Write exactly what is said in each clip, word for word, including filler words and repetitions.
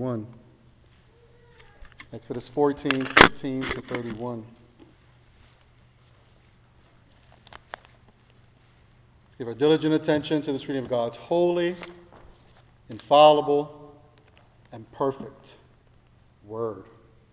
thirty-one. Exodus fourteen, fifteen to thirty-one. Let's give our diligent attention to this reading of God's holy, infallible, and perfect word.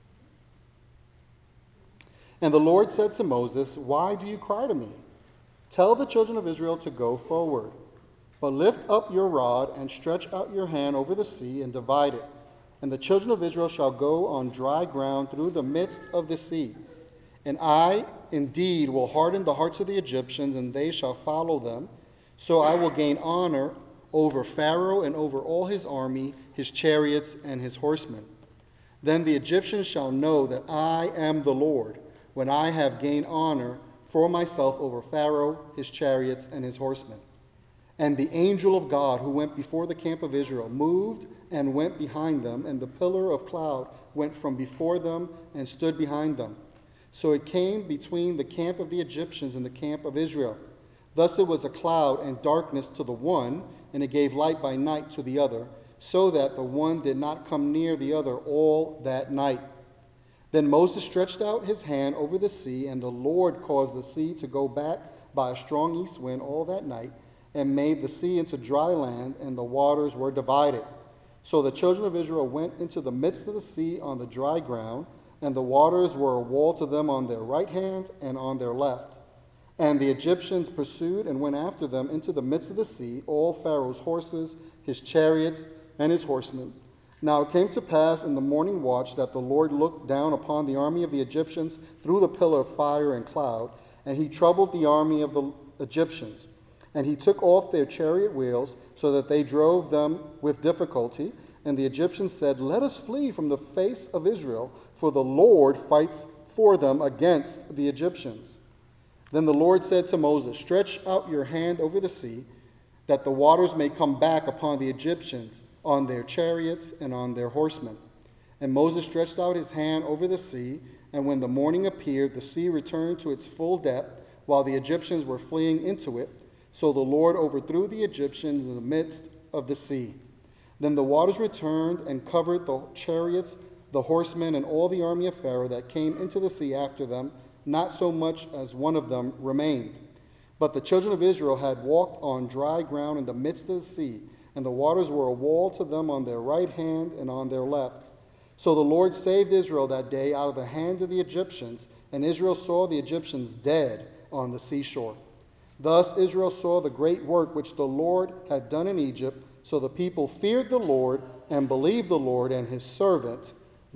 And the Lord said to Moses, "Why do you cry to me? Tell the children of Israel to go forward. But lift up your rod and stretch out your hand over the sea and divide it. And the children of Israel shall go on dry ground through the midst of the sea. And I indeed will harden the hearts of the Egyptians, and they shall follow them. So I will gain honor over Pharaoh and over all his army, his chariots, and his horsemen. Then the Egyptians shall know that I am the Lord, when I have gained honor for myself over Pharaoh, his chariots, and his horsemen." And the angel of God who went before the camp of Israel moved and went behind them, and the pillar of cloud went from before them and stood behind them. So it came between the camp of the Egyptians and the camp of Israel. Thus it was a cloud and darkness to the one, and it gave light by night to the other, so that the one did not come near the other all that night. Then Moses stretched out his hand over the sea, and the Lord caused the sea to go back by a strong east wind all that night, and made the sea into dry land, and the waters were divided. So the children of Israel went into the midst of the sea on the dry ground, and the waters were a wall to them on their right hand and on their left. And the Egyptians pursued and went after them into the midst of the sea, all Pharaoh's horses, his chariots, and his horsemen. Now it came to pass in the morning watch that the Lord looked down upon the army of the Egyptians through the pillar of fire and cloud, and he troubled the army of the Egyptians. And he took off their chariot wheels, so that they drove them with difficulty. And the Egyptians said, "Let us flee from the face of Israel, for the Lord fights for them against the Egyptians." Then the Lord said to Moses, "Stretch out your hand over the sea, that the waters may come back upon the Egyptians, on their chariots and on their horsemen." And Moses stretched out his hand over the sea, and when the morning appeared, the sea returned to its full depth, while the Egyptians were fleeing into it. So the Lord overthrew the Egyptians in the midst of the sea. Then the waters returned and covered the chariots, the horsemen, and all the army of Pharaoh that came into the sea after them. Not so much as one of them remained. But the children of Israel had walked on dry ground in the midst of the sea, and the waters were a wall to them on their right hand and on their left. So the Lord saved Israel that day out of the hand of the Egyptians, and Israel saw the Egyptians dead on the seashore. Thus Israel saw the great work which the Lord had done in Egypt. So the people feared the Lord and believed the Lord and his servant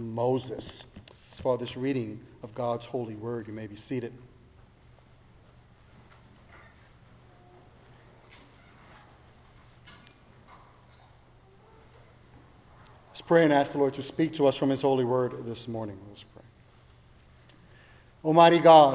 Moses. As far as this reading of God's holy word, you may be seated. Let's pray and ask the Lord to speak to us from his holy word this morning. Let's pray. Almighty God,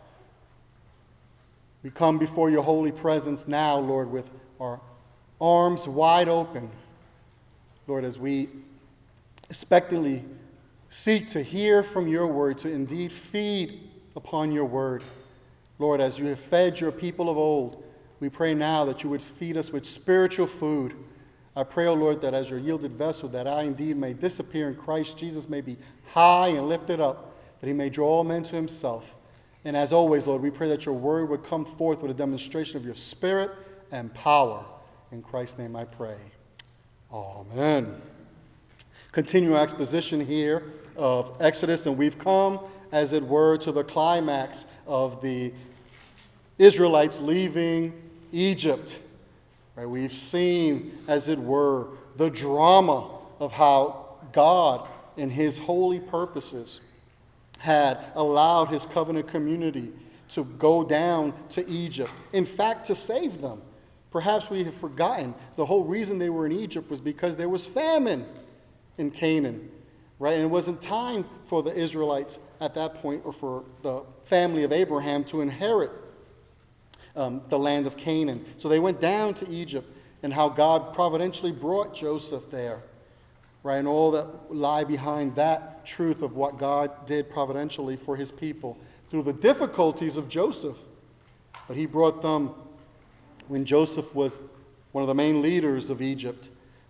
we come before your holy presence now, Lord, with our arms wide open, Lord, as we expectantly seek to hear from your word, to indeed feed upon your word. Lord, as you have fed your people of old, we pray now that you would feed us with spiritual food. I pray, O Lord, that as your yielded vessel, that I indeed may disappear and Christ Jesus may be high and lifted up, that he may draw all men to himself. And as always, Lord, we pray that your word would come forth with a demonstration of your spirit and power. In Christ's name I pray. Amen. Continue our exposition here of Exodus, and we've come, as it were, to the climax of the Israelites leaving Egypt. Right? We've seen, as it were, the drama of how God, in his holy purposes, had allowed his covenant community to go down to Egypt. In fact, to save them. Perhaps we have forgotten the whole reason they were in Egypt was because there was famine in Canaan. Right? And it wasn't time for the Israelites at that point, or for the family of Abraham, to inherit um, the land of Canaan. So they went down to Egypt, and how God providentially brought Joseph there. Right, and all that lie behind that truth of what God did providentially for his people through the difficulties of Joseph. But he brought them when Joseph was one of the main leaders of Egypt.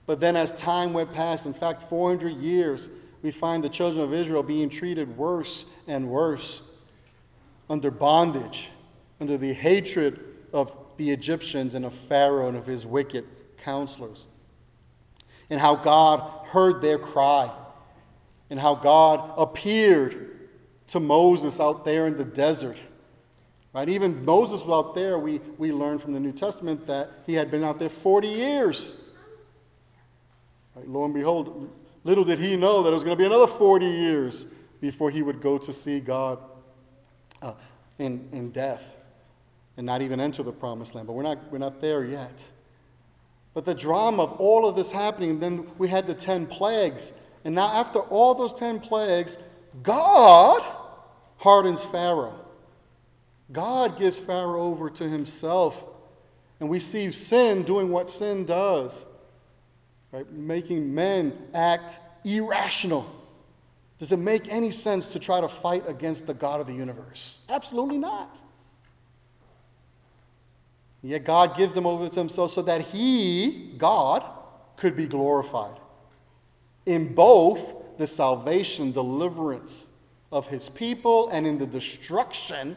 But then as time went past, in fact, four hundred years, we find the children of Israel being treated worse and worse, under bondage, under the hatred of the Egyptians and of Pharaoh and of his wicked counselors. And how God heard their cry, and how God appeared to Moses out there in the desert. Right? Even Moses was out there, we, we learn from the New Testament that he had been out there forty years. Right? Lo and behold, little did he know that it was going to be another forty years before he would go to see God uh, in, in death and not even enter the promised land. But we're not, we're not there yet. But the drama of all of this happening, then we had the ten plagues. And now after all those ten plagues, God hardens Pharaoh. God gives Pharaoh over to himself. And we see sin doing what sin does. Right? Making men act irrational. Does it make any sense to try to fight against the God of the universe? Absolutely not. Yet God gives them over to himself so that he, God, could be glorified in both the salvation, deliverance of his people and in the destruction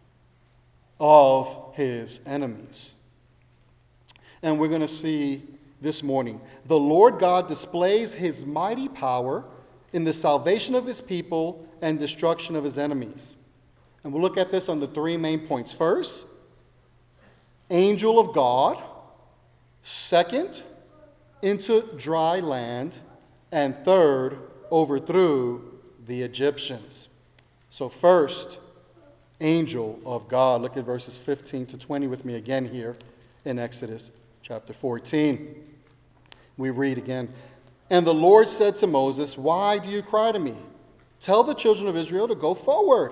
of his enemies. And we're going to see this morning, the Lord God displays his mighty power in the salvation of his people and destruction of his enemies. And we'll look at this on the three main points. First, angel of God. Second, into dry land. And third, overthrew the Egyptians. So first, angel of God. Look at verses fifteen to twenty with me again here in Exodus chapter fourteen. We read again. And the Lord said to Moses, why do you cry to me? Tell the children of Israel to go forward.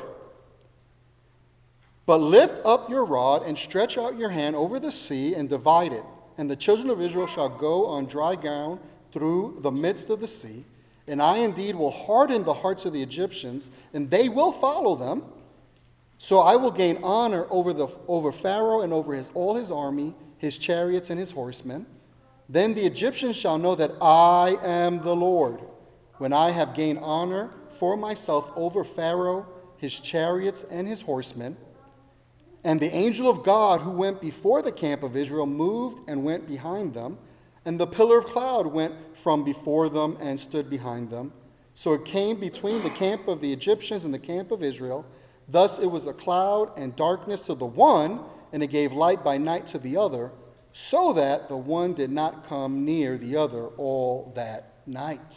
But lift up your rod and stretch out your hand over the sea and divide it. And the children of Israel shall go on dry ground through the midst of the sea. And I indeed will harden the hearts of the Egyptians, and they will follow them. So I will gain honor over the over Pharaoh and over his all his army, his chariots and his horsemen. Then the Egyptians shall know that I am the Lord, when I have gained honor for myself over Pharaoh, his chariots and his horsemen. And the angel of God who went before the camp of Israel moved and went behind them, and the pillar of cloud went from before them and stood behind them. So it came between the camp of the Egyptians and the camp of Israel. Thus it was a cloud and darkness to the one, and it gave light by night to the other, so that the one did not come near the other all that night.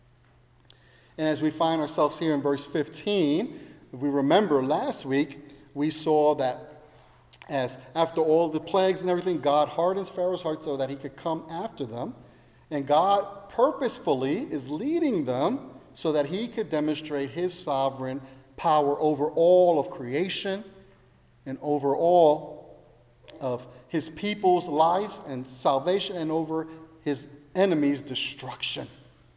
And as we find ourselves here in verse fifteen, if we remember last week, we saw that as after all the plagues and everything, God hardens Pharaoh's heart so that he could come after them. And God purposefully is leading them so that he could demonstrate his sovereign power over all of creation and over all of his people's lives and salvation and over his enemies' destruction.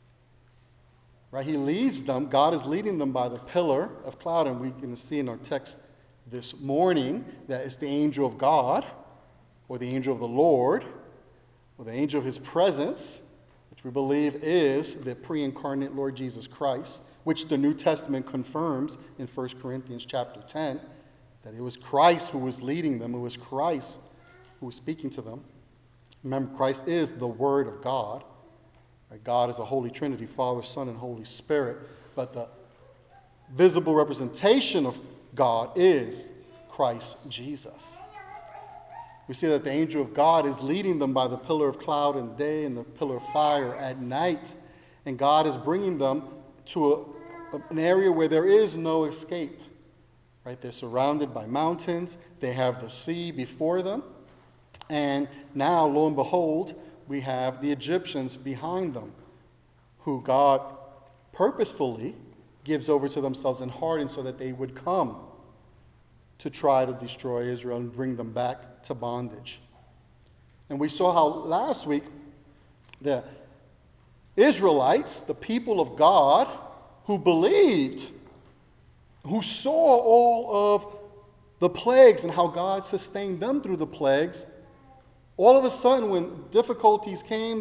Right? He leads them. God is leading them by the pillar of cloud, and we're going to see in our text this morning that it's the angel of God, or the angel of the Lord, or the angel of his presence, which we believe is the pre-incarnate Lord Jesus Christ, which the New Testament confirms in First Corinthians chapter ten, that it was Christ who was leading them, it was Christ who was speaking to them. Remember, Christ is the Word of God. Right? God is a Holy Trinity, Father, Son, and Holy Spirit, but the visible representation of God is Christ Jesus. We see that the angel of God is leading them by the pillar of cloud in the day and the pillar of fire at night. And God is bringing them to a, an area where there is no escape. Right? They're surrounded by mountains. They have the sea before them. And now, lo and behold, we have the Egyptians behind them, who God purposefully gives over to themselves and hardens so that they would come to try to destroy Israel and bring them back to bondage. And we saw how last week the Israelites, the people of God, who believed, who saw all of the plagues and how God sustained them through the plagues, all of a sudden when difficulties came,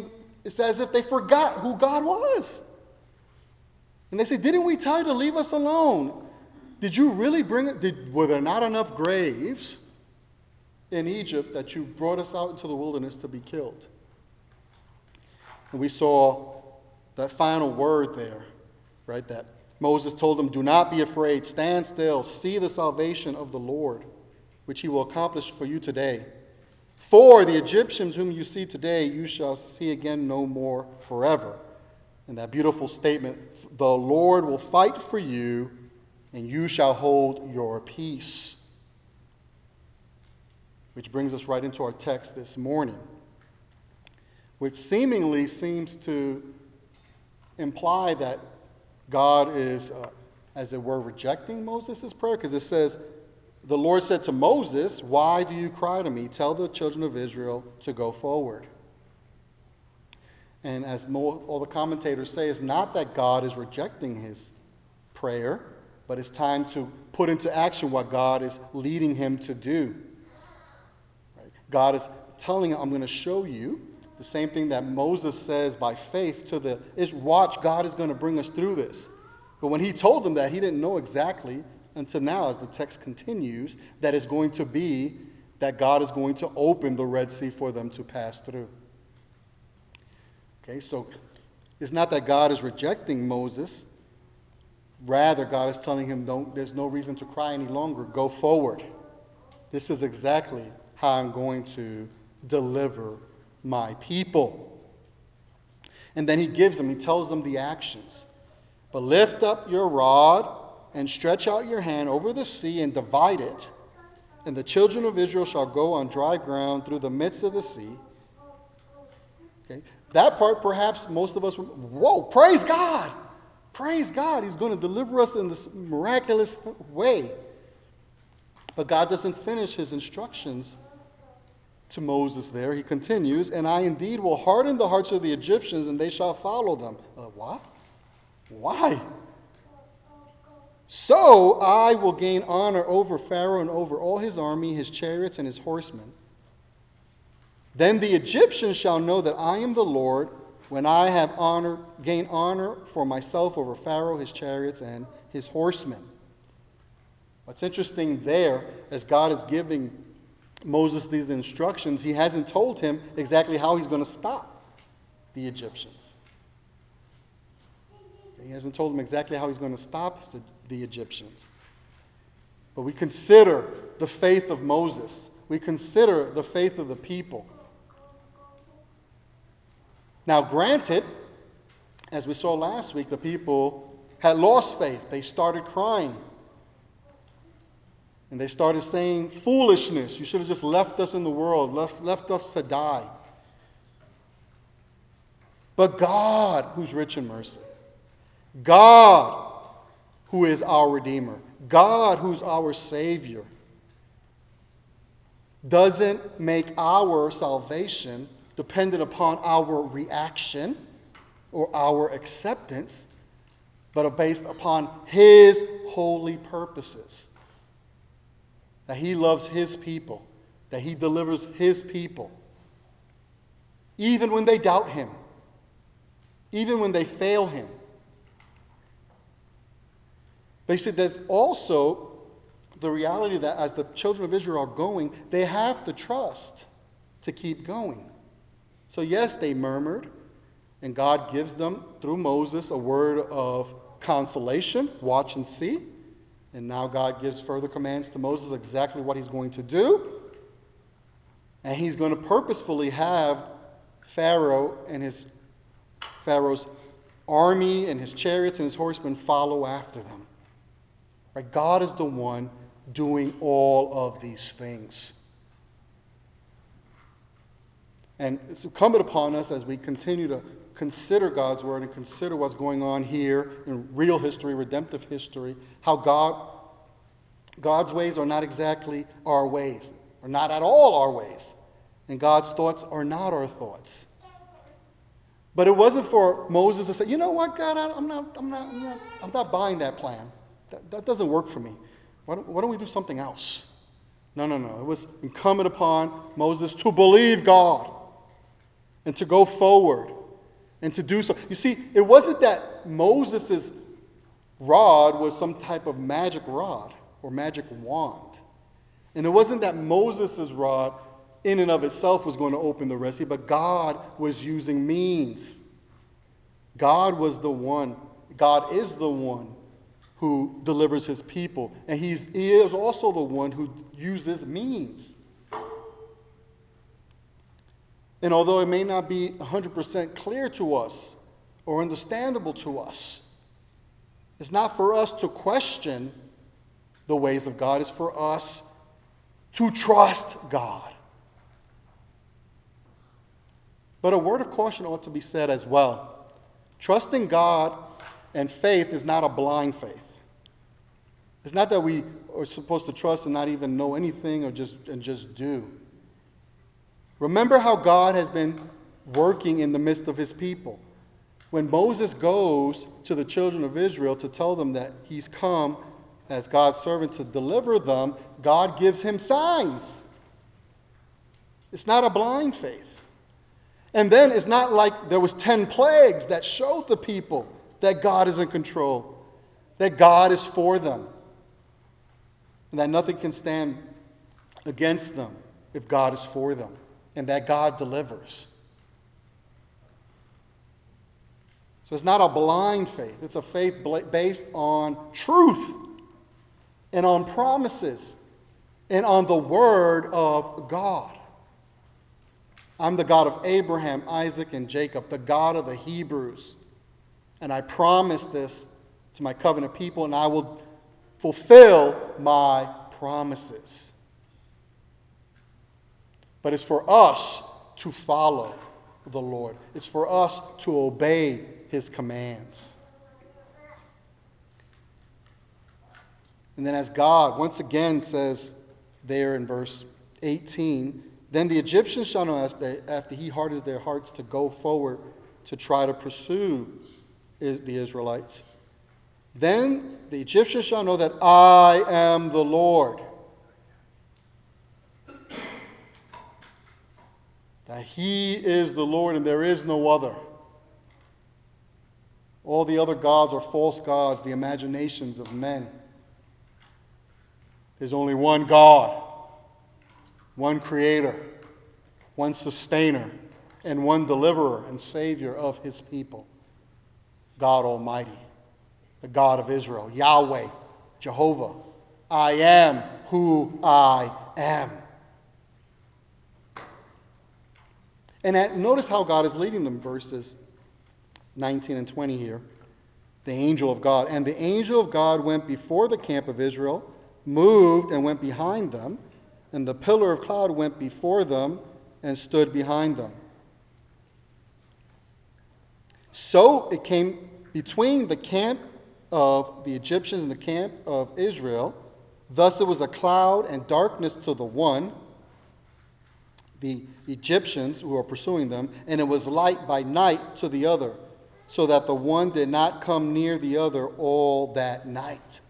It's as if they forgot who God was. And they say, didn't we tell you to leave us alone? Did you really bring it? Did, were there not enough graves in Egypt that you brought us out into the wilderness to be killed? And we saw that final word there, right? That Moses told them, do not be afraid. Stand still. See the salvation of the Lord, which he will accomplish for you today. For the Egyptians whom you see today, you shall see again no more forever. And that beautiful statement, the Lord will fight for you, and you shall hold your peace. Which brings us right into our text this morning, which seemingly seems to imply that God is, uh, as it were, rejecting Moses' prayer, because it says, the Lord said to Moses, why do you cry to me? Tell the children of Israel to go forward. And as more, all the commentators say, it's not that God is rejecting his prayer, but it's time to put into action what God is leading him to do. Right? God is telling him, I'm going to show you the same thing that Moses says by faith to the is watch, God is going to bring us through this. But when he told them that, he didn't know exactly until now, as the text continues, that it's going to be that God is going to open the Red Sea for them to pass through. Okay, so it's not that God is rejecting Moses. Rather, God is telling him, don't, there's no reason to cry any longer. Go forward. This is exactly how I'm going to deliver my people. And then he gives them, he tells them the actions. But lift up your rod and stretch out your hand over the sea and divide it. And the children of Israel shall go on dry ground through the midst of the sea. Okay, that part perhaps most of us, whoa, praise God. Praise God. He's going to deliver us in this miraculous way. But God doesn't finish his instructions to Moses there. He continues, and I indeed will harden the hearts of the Egyptians, and they shall follow them. Uh, what? Why? So I will gain honor over Pharaoh and over all his army, his chariots, and his horsemen. Then the Egyptians shall know that I am the Lord, when I have honor, gained honor for myself over Pharaoh, his chariots, and his horsemen. What's interesting there, as God is giving Moses these instructions, he hasn't told him exactly how he's going to stop the Egyptians. He hasn't told him exactly how he's going to stop the Egyptians. But we consider the faith of Moses. We consider the faith of the people. Now, granted, as we saw last week, the people had lost faith. They started crying. And they started saying, foolishness. You should have just left us in the world, left, left us to die. But God, who's rich in mercy, God, who is our Redeemer, God, who's our Savior, doesn't make our salvation dependent upon our reaction or our acceptance, but are based upon his holy purposes. That he loves his people, that he delivers his people, even when they doubt him, even when they fail him. But he said there's also the reality that as the children of Israel are going, they have to trust to keep going. So yes, they murmured, and God gives them, through Moses, a word of consolation, watch and see. And now God gives further commands to Moses exactly what he's going to do. And he's going to purposefully have Pharaoh and his Pharaoh's army and his chariots and his horsemen follow after them. Right? God is the one doing all of these things. And it's incumbent upon us as we continue to consider God's word and consider what's going on here in real history, redemptive history, how God, God's ways are not exactly our ways, or not at all our ways. And God's thoughts are not our thoughts. But it wasn't for Moses to say, you know what, God, I, I'm not, I'm not, I'm not, I'm not buying that plan. That, that doesn't work for me. Why don't, why don't we do something else? No, no, no. It was incumbent upon Moses to believe God and to go forward And to do so, you see, it wasn't that Moses' rod was some type of magic rod or magic wand. And it wasn't that Moses' rod in and of itself was going to open the Red Sea, but God was using means. God was the one, God is the one who delivers his people. And he's, he is also the one who uses means. And although it may not be one hundred percent clear to us or understandable to us, it's not for us to question the ways of God. It's for us to trust God. But a word of caution ought to be said as well. Trusting God and faith is not a blind faith. It's not that we are supposed to trust and not even know anything or just and just do. Remember how God has been working in the midst of his people. When Moses goes to the children of Israel to tell them that he's come as God's servant to deliver them, God gives him signs. It's not a blind faith. And then it's not like there was ten plagues that showed the people that God is in control, that God is for them, and that nothing can stand against them if God is for them, and that God delivers. So it's not a blind faith. It's a faith based on truth and on promises and on the word of God. I'm the God of Abraham, Isaac, and Jacob, the God of the Hebrews. And I promise this to my covenant people, and I will fulfill my promises. But it's for us to follow the Lord. It's for us to obey his commands. And then as God once again says there in verse eighteen, then the Egyptians shall know after he hardens their hearts to go forward to try to pursue the Israelites. Then the Egyptians shall know that I am the Lord. That he is the Lord and there is no other. All the other gods are false gods, the imaginations of men. There's only one God, one creator, one sustainer, and one deliverer and savior of his people. God Almighty, the God of Israel, Yahweh, Jehovah. I am who I am. And at, notice how God is leading them, verses nineteen and twenty here. The angel of God. And the angel of God went before the camp of Israel, moved and went behind them, and the pillar of cloud went before them and stood behind them. So it came between the camp of the Egyptians and the camp of Israel. Thus it was a cloud and darkness to the one, the Egyptians who are pursuing them, and it was light by night to the other, so that the one did not come near the other all that night.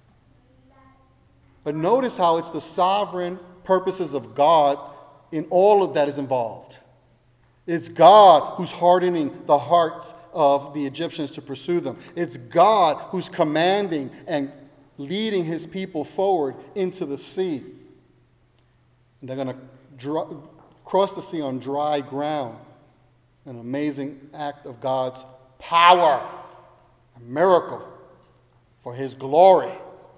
But notice how it's the sovereign purposes of God in all of that is involved. It's God who's hardening the hearts of the Egyptians to pursue them. It's God who's commanding and leading his people forward into the sea. And they're going to dr- cross the sea on dry ground. An amazing act of God's power, a miracle for his glory.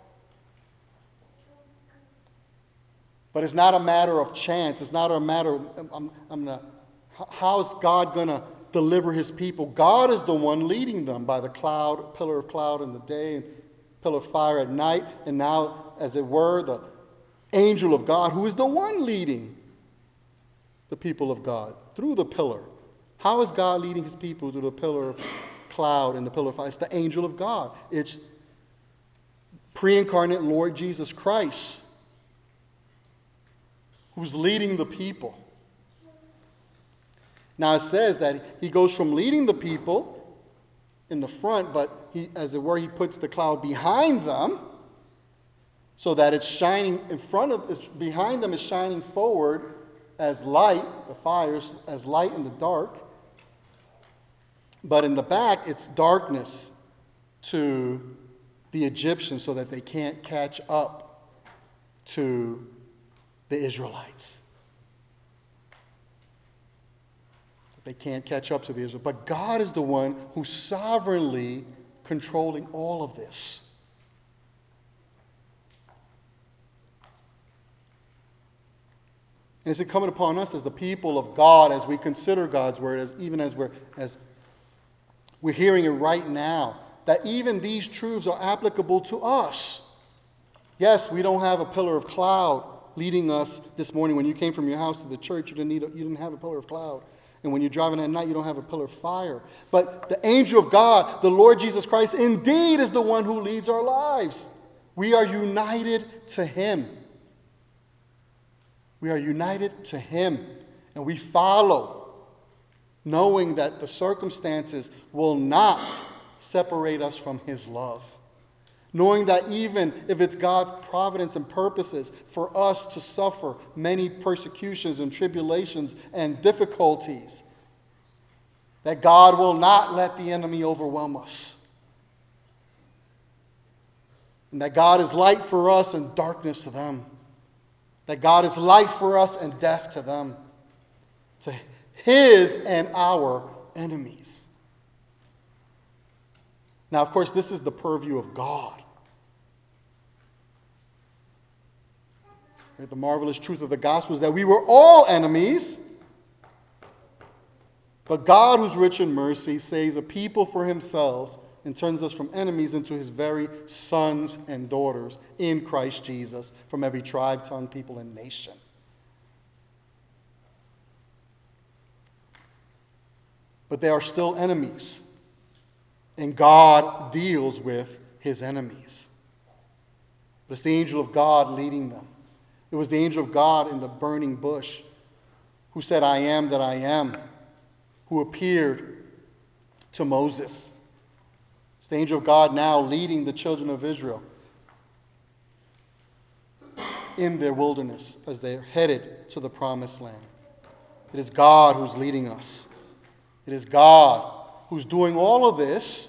But it's not a matter of chance. It's not a matter of, I'm, I'm gonna, how's God going to deliver his people? God is the one leading them by the cloud, pillar of cloud in the day, and pillar of fire at night, and now, as it were, the angel of God, who is the one leading the people of God through the pillar. How is God leading his people through the pillar of cloud and the pillar of fire? It's the angel of God. It's pre-incarnate Lord Jesus Christ who's leading the people. Now it says that he goes from leading the people in the front, but he, as it were, he puts the cloud behind them so that it's shining in front of, it's behind them is shining forward as light, the fires, as light in the dark. But in the back, it's darkness to the Egyptians so that they can't catch up to the Israelites. They can't catch up to the Israelites. But God is the one who's sovereignly controlling all of this. And it's incumbent upon us as the people of God, as we consider God's word, as even as we're as we're hearing it right now, that even these truths are applicable to us. Yes, we don't have a pillar of cloud leading us this morning. When you came from your house to the church, you didn't need a, you didn't have a pillar of cloud. And when you're driving at night, you don't have a pillar of fire. But the angel of God, the Lord Jesus Christ, indeed is the one who leads our lives. We are united to him. We are united to him. And we follow, knowing that the circumstances will not separate us from his love. Knowing that even if it's God's providence and purposes for us to suffer many persecutions and tribulations and difficulties, that God will not let the enemy overwhelm us. And that God is light for us and darkness to them. That God is light for us and death to them. To his and our enemies. Now, of course, this is the purview of God. The marvelous truth of the gospel is that we were all enemies, but God, who's rich in mercy, saves a people for himself and turns us from enemies into his very sons and daughters in Christ Jesus, from every tribe, tongue, people, and nation. But they are still enemies, and God deals with his enemies. But it's the angel of God leading them. It was the angel of God in the burning bush who said, I am that I am, who appeared to Moses. It's the angel of God now leading the children of Israel in their wilderness as they are headed to the promised land. It is God who's leading us. It is God who's doing all of this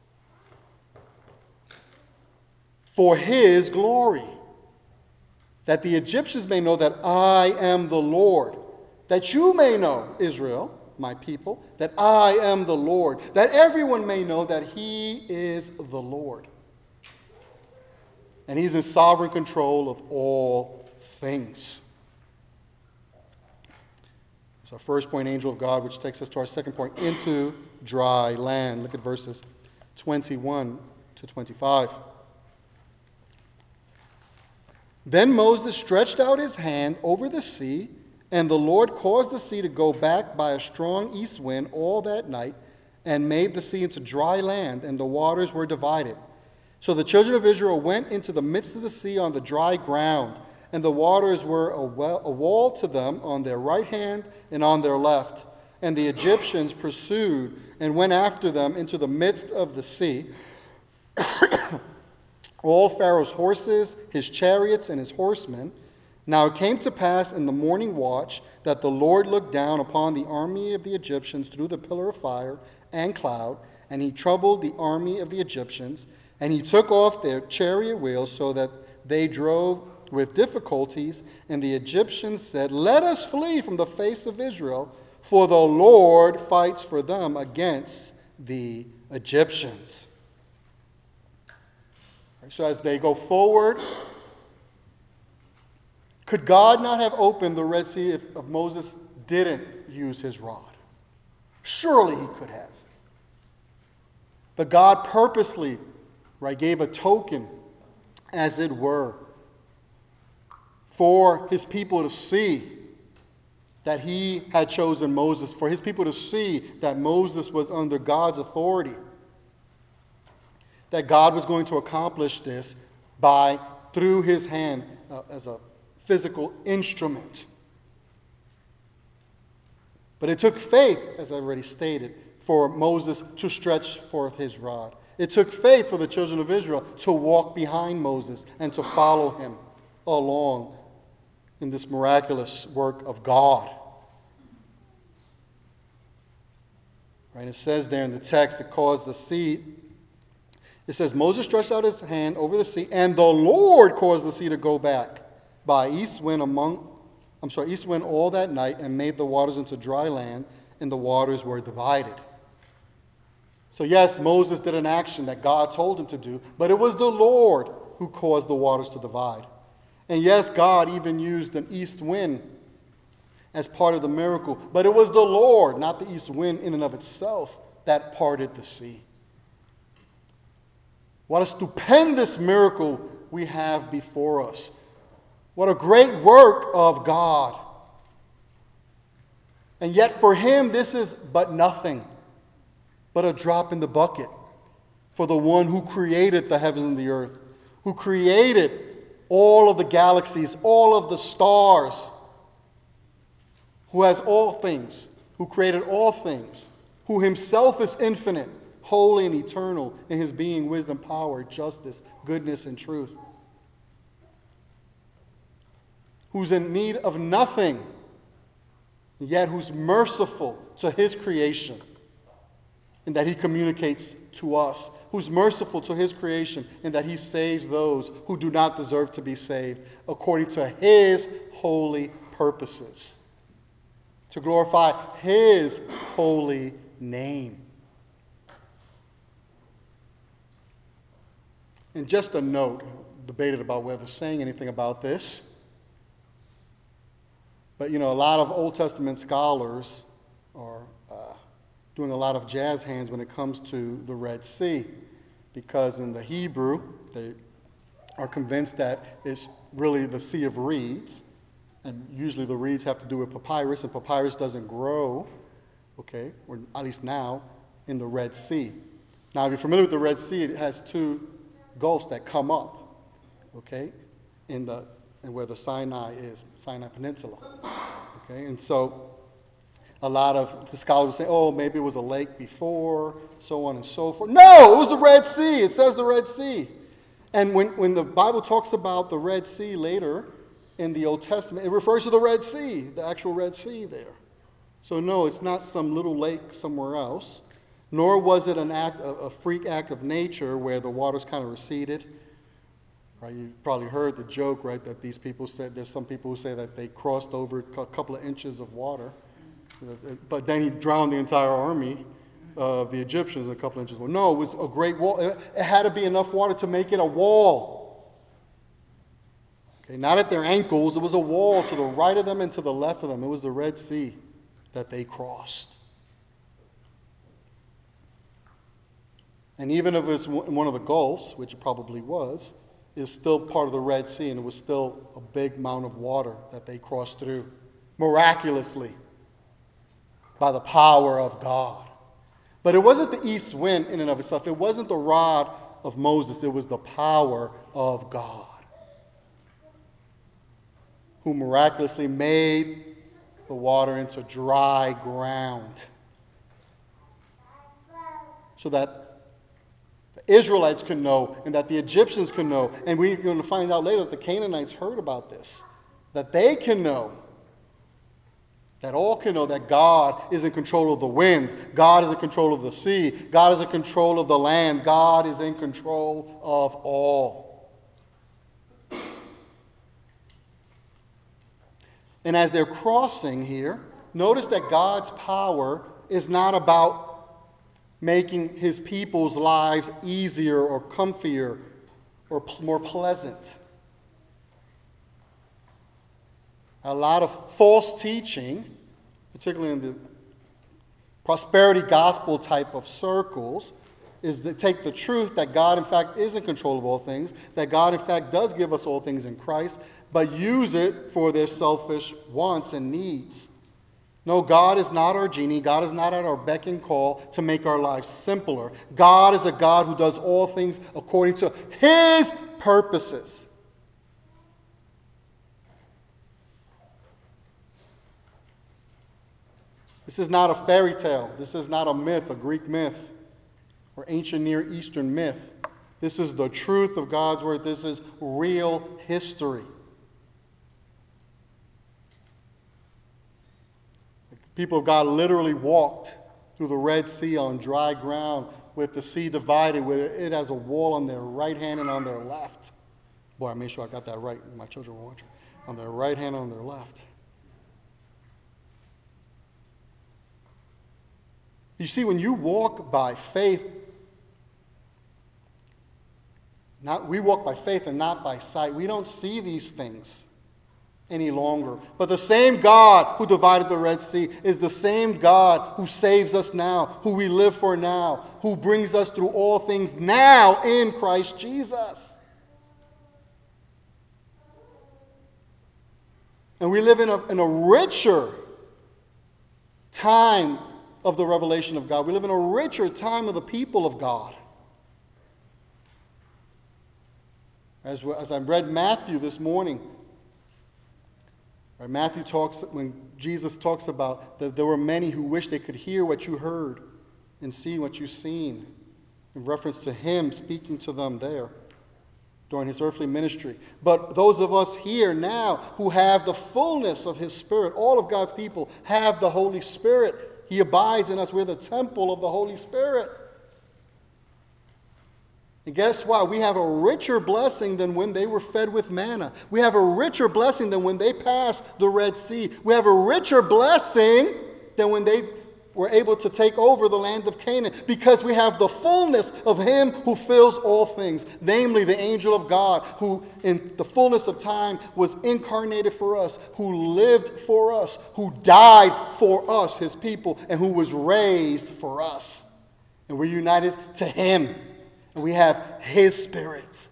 for his glory. That the Egyptians may know that I am the Lord. That you may know, Israel, my people, that I am the Lord. That everyone may know that he is the Lord. And he's in sovereign control of all things. That's our first point, angel of God, which takes us to our second point, into dry land. Look at verses twenty-one to twenty-five. Then Moses stretched out his hand over the sea, and the Lord caused the sea to go back by a strong east wind all that night, and made the sea into dry land, and the waters were divided. So the children of Israel went into the midst of the sea on the dry ground, and the waters were a, well, a wall to them on their right hand and on their left. And the Egyptians pursued and went after them into the midst of the sea. All Pharaoh's horses, his chariots, and his horsemen. Now it came to pass in the morning watch that the Lord looked down upon the army of the Egyptians through the pillar of fire and cloud, and he troubled the army of the Egyptians, and he took off their chariot wheels so that they drove with difficulties. And the Egyptians said, Let us flee from the face of Israel, for the Lord fights for them against the Egyptians. So as they go forward, could God not have opened the Red Sea if, if Moses didn't use his rod? Surely he could have. But God purposely, right, gave a token, as it were, for his people to see that he had chosen Moses, for his people to see that Moses was under God's authority. That God was going to accomplish this by, through his hand, uh, as a physical instrument. But it took faith, as I already stated, for Moses to stretch forth his rod. It took faith for the children of Israel to walk behind Moses and to follow him along in this miraculous work of God. Right? It says there in the text, it caused the sea. It says, Moses stretched out his hand over the sea, and the Lord caused the sea to go back by east wind among, I'm sorry, east wind all that night, and made the waters into dry land, and the waters were divided. So yes, Moses did an action that God told him to do, but it was the Lord who caused the waters to divide. And yes, God even used an east wind as part of the miracle, but it was the Lord, not the east wind in and of itself, that parted the sea. What a stupendous miracle we have before us. What a great work of God. And yet for him, this is but nothing, but a drop in the bucket for the one who created the heavens and the earth, who created all of the galaxies, all of the stars, who has all things, who created all things, who himself is infinite, holy and eternal in his being, wisdom, power, justice, goodness, and truth. Who's in need of nothing, yet who's merciful to his creation, in that he communicates to us. Who's merciful to his creation, in that he saves those who do not deserve to be saved, according to his holy purposes, to glorify his holy name. And just a note, debated about whether saying anything about this, but you know, a lot of Old Testament scholars are uh, doing a lot of jazz hands when it comes to the Red Sea, because in the Hebrew, they are convinced that it's really the Sea of Reeds, and usually the reeds have to do with papyrus, and papyrus doesn't grow, okay, or at least now, in the Red Sea. Now, if you're familiar with the Red Sea, it has two gulfs that come up, okay, in the and where the Sinai is, Sinai Peninsula, okay, and so a lot of the scholars will say, oh, maybe it was a lake before, so on and so forth. No, it was the Red Sea. It says the Red Sea. And when, when the Bible talks about the Red Sea later in the Old Testament, it refers to the Red Sea, the actual Red Sea there. So no, it's not some little lake somewhere else, nor was it an act, a, a freak act of nature where the waters kind of receded. Right? You've probably heard the joke, right, that these people said, there's some people who say that they crossed over a couple of inches of water, but then he drowned the entire army of the Egyptians in a couple of inches. Well, no, it was a great wall. It had to be enough water to make it a wall. Okay, not at their ankles. It was a wall to the right of them and to the left of them. It was the Red Sea that they crossed. And even if it was one of the gulfs, which it probably was, it was still part of the Red Sea, and it was still a big amount of water that they crossed through, miraculously, by the power of God. But it wasn't the east wind in and of itself. It wasn't the rod of Moses. It was the power of God, who miraculously made the water into dry ground, so that the Israelites could know, and that the Egyptians could know, and we're going to find out later that the Canaanites heard about this, that they can know, that all can know that God is in control of the wind, God is in control of the sea, God is in control of the land, God is in control of all. And as they're crossing here, notice that God's power is not about making his people's lives easier or comfier or p- more pleasant. A lot of false teaching, particularly in the prosperity gospel type of circles, is to take the truth that God in fact is in control of all things, that God in fact does give us all things in Christ, but use it for their selfish wants and needs. No, God is not our genie. God is not at our beck and call to make our lives simpler. God is a God who does all things according to his purposes. This is not a fairy tale. This is not a myth, a Greek myth, or ancient Near Eastern myth. This is the truth of God's word. This is real history. People of God literally walked through the Red Sea on dry ground with the sea divided, with it as a wall on their right hand and on their left. Boy, I made sure I got that right. My children were watching. On their right hand and on their left. You see, when you walk by faith, not we walk by faith and not by sight. We don't see these things any longer. But the same God who divided the Red Sea is the same God who saves us now, who we live for now, who brings us through all things now in Christ Jesus. And we live in a, in a richer time of the revelation of God. We live in a richer time of the people of God. As, as I read Matthew this morning, right, Matthew talks, when Jesus talks about that there were many who wished they could hear what you heard and see what you've seen, in reference to him speaking to them there during his earthly ministry. But those of us here now who have the fullness of his Spirit, all of God's people have the Holy Spirit. He abides in us. We're the temple of the Holy Spirit. And guess what? We have a richer blessing than when they were fed with manna. We have a richer blessing than when they passed the Red Sea. We have a richer blessing than when they were able to take over the land of Canaan, because we have the fullness of him who fills all things, namely the angel of God, who in the fullness of time was incarnated for us, who lived for us, who died for us, his people, and who was raised for us. And we're united to him. And we have his Spirit.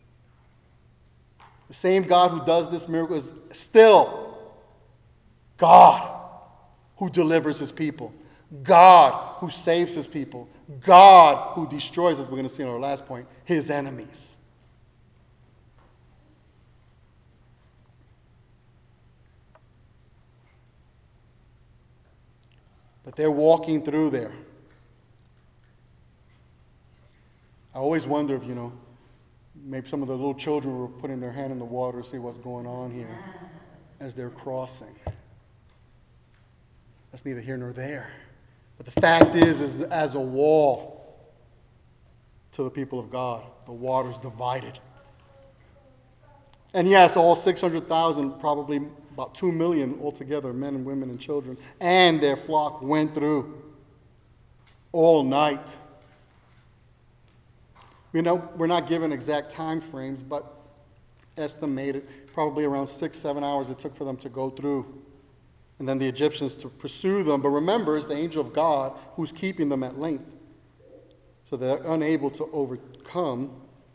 The same God who does this miracle is still God who delivers his people. God who saves his people. God who destroys, as we're going to see in our last point, his enemies. But they're walking through there. I always wonder if, you know, maybe some of the little children were putting their hand in the water to see what's going on here as they're crossing. That's neither here nor there. But the fact is, is as a wall to the people of God, the water's divided. And yes, all six hundred thousand, probably about two million altogether, men and women and children, and their flock went through all night. You know, we're not given exact time frames, but estimated probably around six, seven hours it took for them to go through. And then the Egyptians to pursue them. But remember, it's the angel of God who's keeping them at length. So they're unable to overcome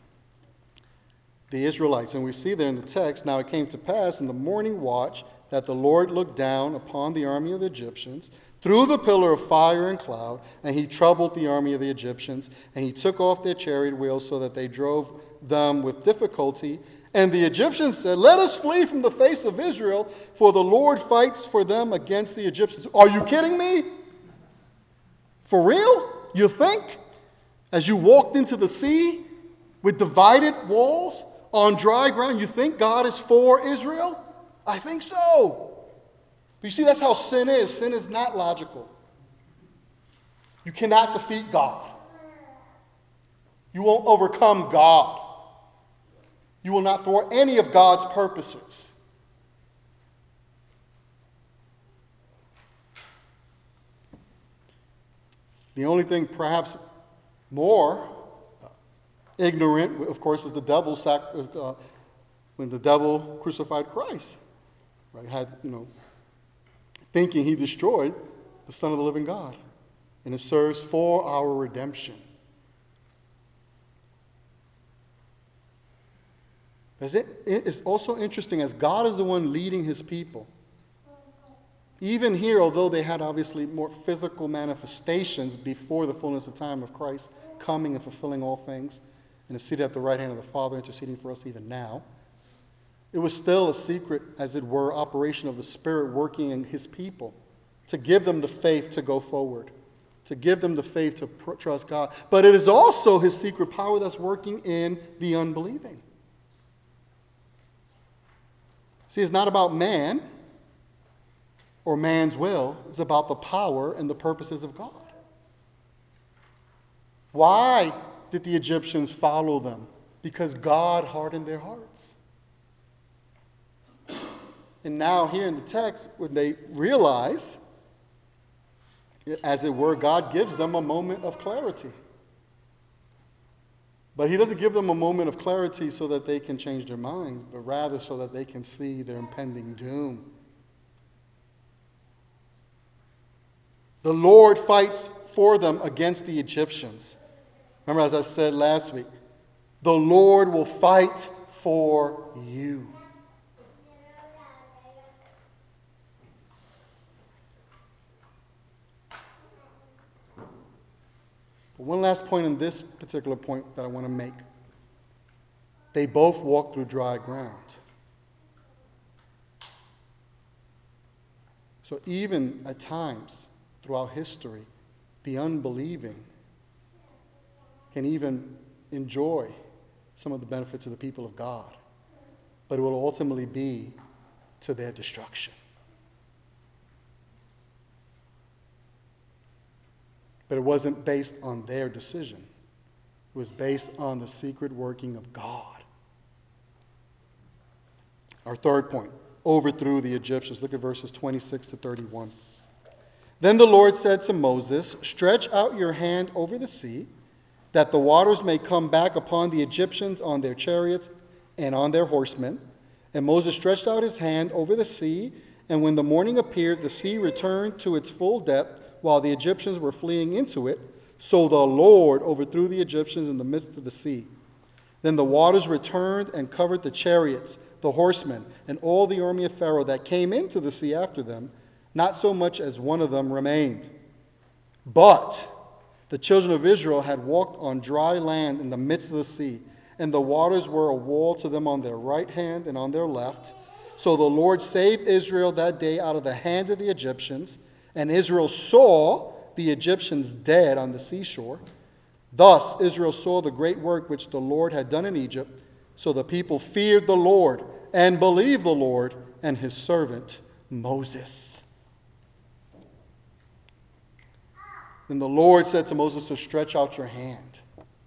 the Israelites. And we see there in the text, now it came to pass in the morning watch that the Lord looked down upon the army of the Egyptians through the pillar of fire and cloud, and he troubled the army of the Egyptians, and he took off their chariot wheels so that they drove them with difficulty. And the Egyptians said, "Let us flee from the face of Israel, for the Lord fights for them against the Egyptians." Are you kidding me? For real? You think? As you walked into the sea with divided walls on dry ground, you think God is for Israel? I think so. But you see, that's how sin is. Sin is not logical. You cannot defeat God. You won't overcome God. You will not thwart any of God's purposes. The only thing perhaps more ignorant, of course, is the devil sac- uh, when the devil crucified Christ. Right? Had, you know, thinking he destroyed the Son of the living God. And it serves for our redemption. It's also interesting, as God is the one leading his people. Even here, although they had obviously more physical manifestations before the fullness of time of Christ coming and fulfilling all things, and is seated at the right hand of the Father, interceding for us even now, it was still a secret, as it were, operation of the Spirit working in his people to give them the faith to go forward, to give them the faith to pr- trust God. But it is also his secret power that's working in the unbelieving. See, it's not about man or man's will. It's about the power and the purposes of God. Why did the Egyptians follow them? Because God hardened their hearts. And now here in the text, when they realize, as it were, God gives them a moment of clarity. But he doesn't give them a moment of clarity so that they can change their minds, but rather so that they can see their impending doom. The Lord fights for them against the Egyptians. Remember, as I said last week, the Lord will fight for you. But one last point on this particular point that I want to make. They both walked through dry ground. So even at times throughout history, the unbelieving can even enjoy some of the benefits of the people of God. But it will ultimately be to their destruction. But it wasn't based on their decision. It was based on the secret working of God. Our third point, overthrew the Egyptians. Look at verses twenty-six to thirty-one. Then the Lord said to Moses, "Stretch out your hand over the sea, that the waters may come back upon the Egyptians on their chariots and on their horsemen." And Moses stretched out his hand over the sea, and when the morning appeared, the sea returned to its full depth, while the Egyptians were fleeing into it. So the Lord overthrew the Egyptians in the midst of the sea. Then the waters returned and covered the chariots, the horsemen, and all the army of Pharaoh that came into the sea after them. Not so much as one of them remained. But the children of Israel had walked on dry land in the midst of the sea, and the waters were a wall to them on their right hand and on their left. So the Lord saved Israel that day out of the hand of the Egyptians, and Israel saw the Egyptians dead on the seashore. Thus Israel saw the great work which the Lord had done in Egypt. So the people feared the Lord and believed the Lord and his servant Moses. Then the Lord said to Moses to stretch out your hand.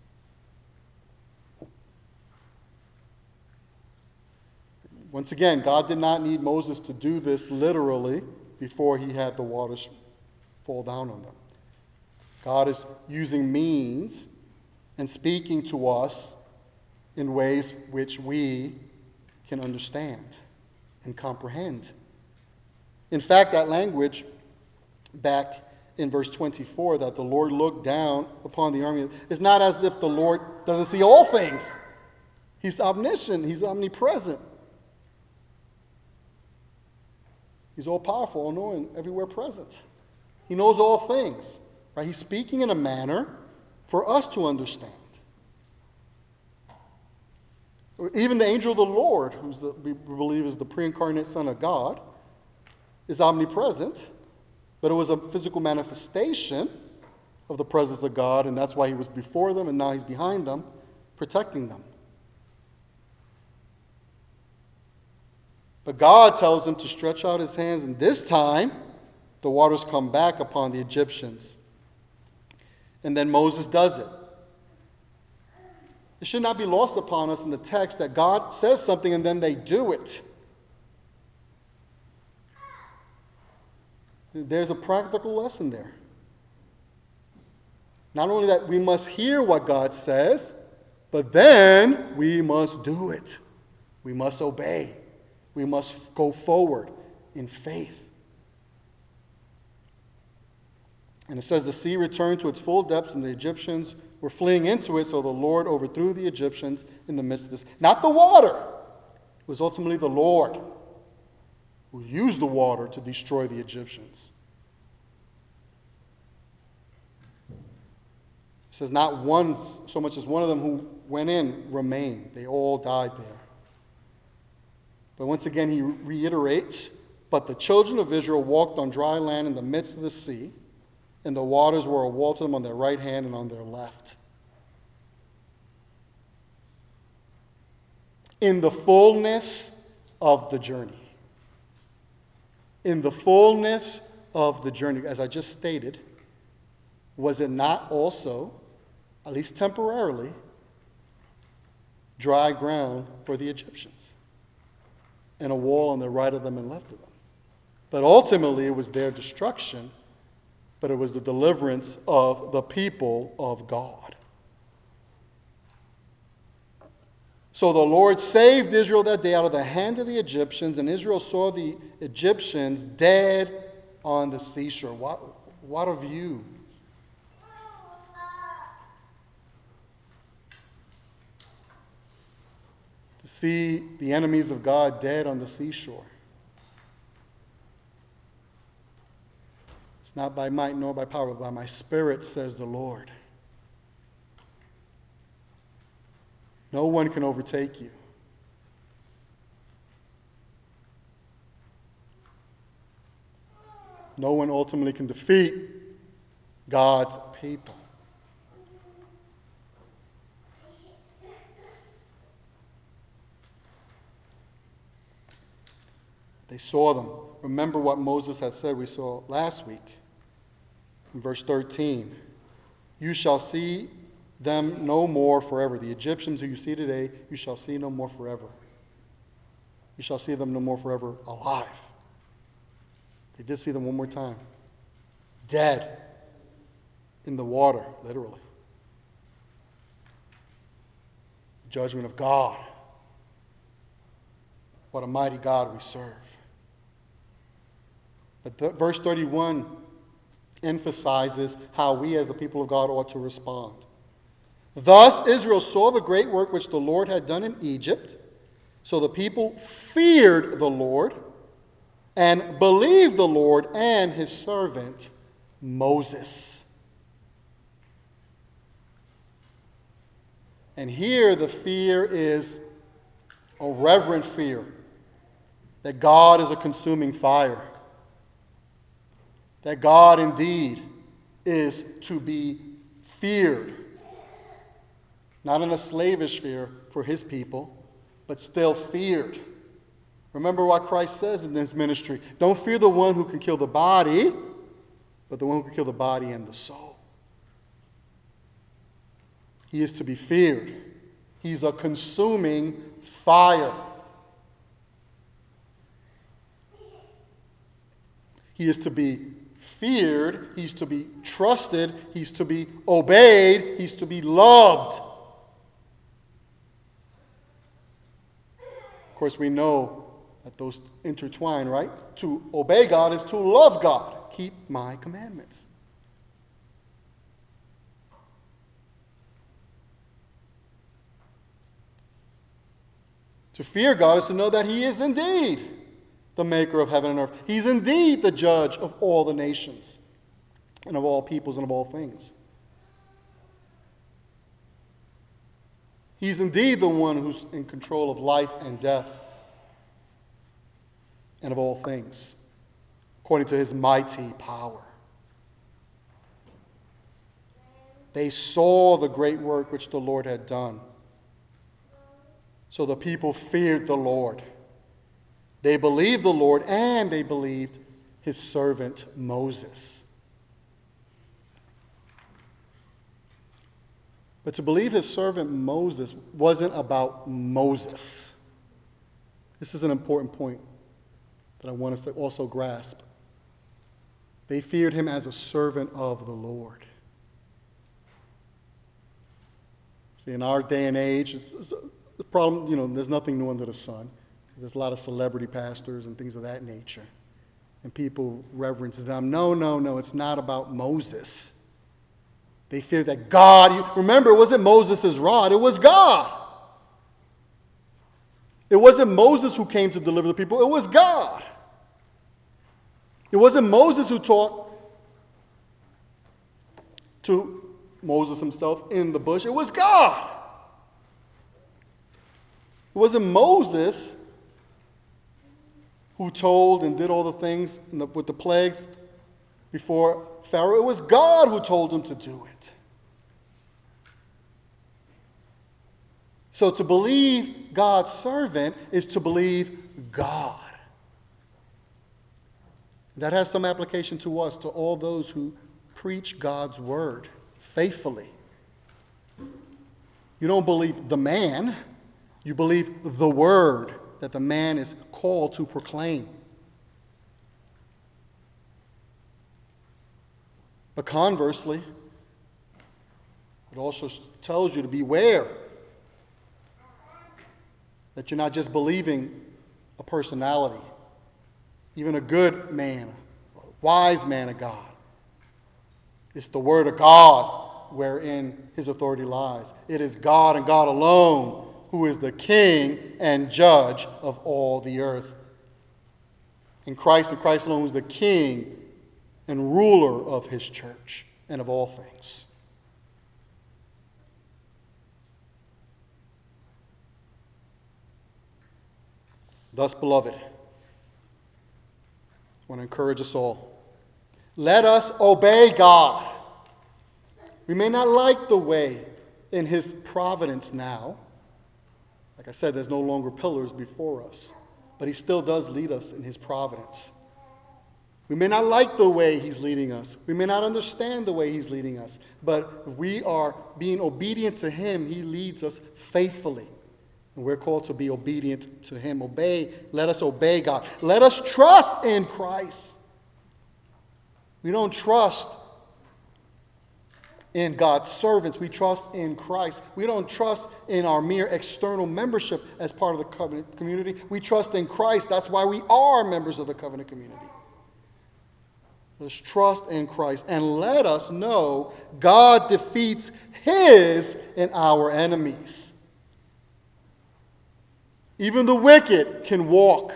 Once again, God did not need Moses to do this literally before he had the waters fall down on them. God is using means and speaking to us in ways which we can understand and comprehend. In fact, that language back in verse twenty-four, that the Lord looked down upon the army, is not as if the Lord doesn't see all things. He's omniscient. He's omnipresent. He's all-powerful, all-knowing, everywhere present. He knows all things. Right? He's speaking in a manner for us to understand. Even the angel of the Lord, who we believe is the pre-incarnate Son of God, is omnipresent, but it was a physical manifestation of the presence of God, and that's why he was before them, and now he's behind them, protecting them. But God tells him to stretch out his hands, and this time, the waters come back upon the Egyptians. And then Moses does it. It should not be lost upon us in the text that God says something and then they do it. There's a practical lesson there. Not only that we must hear what God says, but then we must do it. We must obey. We must go forward in faith. And it says the sea returned to its full depths and the Egyptians were fleeing into it, so the Lord overthrew the Egyptians in the midst of this. Not the water. It was ultimately the Lord who used the water to destroy the Egyptians. It says not one, so much as one of them who went in remained. They all died there. But once again he reiterates, but the children of Israel walked on dry land in the midst of the sea, and the waters were a wall to them on their right hand and on their left. In the fullness of the journey. In the fullness of the journey, as I just stated, was it not also at least temporarily, dry ground for the Egyptians, and a wall on the right of them and left of them. But ultimately, it was their destruction, but it was the deliverance of the people of God. So the Lord saved Israel that day out of the hand of the Egyptians, and Israel saw the Egyptians dead on the seashore. What, what a view. To see the enemies of God dead on the seashore. It's not by might nor by power, but by my Spirit, says the Lord. No one can overtake you. No one ultimately can defeat God's people. They saw them. Remember what Moses had said we saw last week in verse thirteen. You shall see them no more forever. The Egyptians who you see today, you shall see no more forever. You shall see them no more forever alive. They did see them one more time. Dead in the water, literally. Judgment of God. What a mighty God we serve. But the, verse thirty-one emphasizes how we as the people of God ought to respond. Thus Israel saw the great work which the Lord had done in Egypt. So the people feared the Lord and believed the Lord and his servant Moses. And here the fear is a reverent fear that God is a consuming fire. That God indeed is to be feared. Not in a slavish fear for his people, but still feared. Remember what Christ says in his ministry. Don't fear the one who can kill the body, but the one who can kill the body and the soul. He is to be feared. He's a consuming fire. He is to be feared. He's to be trusted. He's to be obeyed. He's to be loved. Of course, we know that those intertwine, right? To obey God is to love God. Keep my commandments. To fear God is to know that he is indeed the maker of heaven and earth. He's indeed the judge of all the nations and of all peoples and of all things. He's indeed the one who's in control of life and death and of all things, according to his mighty power. They saw the great work which the Lord had done. So the people feared the Lord. They believed the Lord, and they believed his servant Moses. But to believe his servant Moses wasn't about Moses. This is an important point that I want us to also grasp. They feared him as a servant of the Lord. See, in our day and age, it's, it's, the problem, you know, there's nothing new under the sun. There's a lot of celebrity pastors and things of that nature. And people reverence them. No, no, no, it's not about Moses. They feared that God, remember, it wasn't Moses' rod, it was God. It wasn't Moses who came to deliver the people, it was God. It wasn't Moses who taught to Moses himself in the bush, it was God. It wasn't Moses who told and did all the things in the, with the plagues before Pharaoh. It was God who told him to do it. So to believe God's servant is to believe God. That has some application to us, to all those who preach God's word faithfully. You don't believe the man. You believe the word that the man is called to proclaim. But conversely, it also tells you to beware that you're not just believing a personality, even a good man, a wise man of God. It's the word of God wherein his authority lies. It is God and God alone who is the king and judge of all the earth. And Christ and Christ alone is the king and ruler of his church and of all things. Thus, beloved, I want to encourage us all. Let us obey God. We may not like the way in his providence now. Like I said, there's no longer pillars before us. But he still does lead us in his providence. We may not like the way he's leading us. We may not understand the way he's leading us. But if we are being obedient to him, he leads us faithfully. And we're called to be obedient to him. Obey. Let us obey God. Let us trust in Christ. We don't trust in God's servants. We trust in Christ. We don't trust in our mere external membership as part of the covenant community. We trust in Christ. That's why we are members of the covenant community. Let's trust in Christ and let us know God defeats his and our enemies. Even the wicked can walk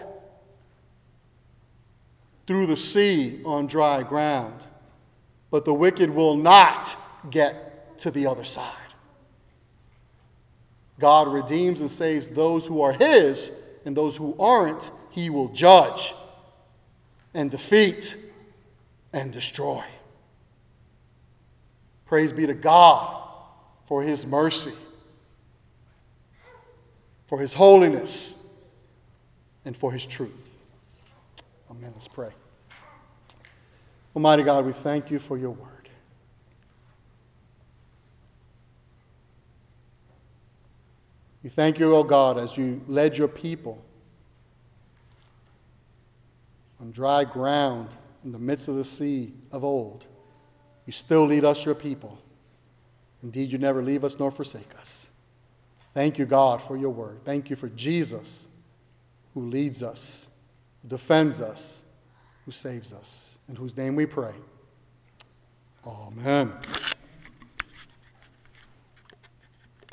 through the sea on dry ground, but the wicked will not get to the other side. God redeems and saves those who are his, and those who aren't, he will judge and defeat and destroy. Praise be to God for his mercy, for his holiness, and for his truth. Amen. Let's pray. Almighty God, we thank you for your word. We thank you, O God, as you led your people on dry ground in the midst of the sea of old. You still lead us, your people. Indeed, you never leave us nor forsake us. Thank you, God, for your word. Thank you for Jesus, who leads us, who defends us, who saves us, in whose name we pray. Amen.